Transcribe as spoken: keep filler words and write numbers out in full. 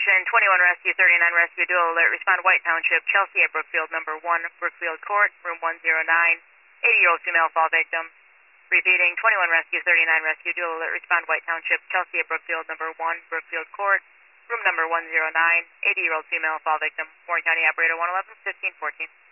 Ignition, twenty-one Rescue, thirty-nine Rescue, dual alert, respond White Township, Chelsea at Brookfield, number one, Brookfield Court, room one oh nine, eighty-year-old female fall victim. Repeating, twenty-one Rescue, thirty-nine Rescue, dual alert, respond White Township, Chelsea at Brookfield, number one, Brookfield Court, room number one oh nine, eighty-year-old female fall victim. Warren County Operator one eleven, fifteen fourteen.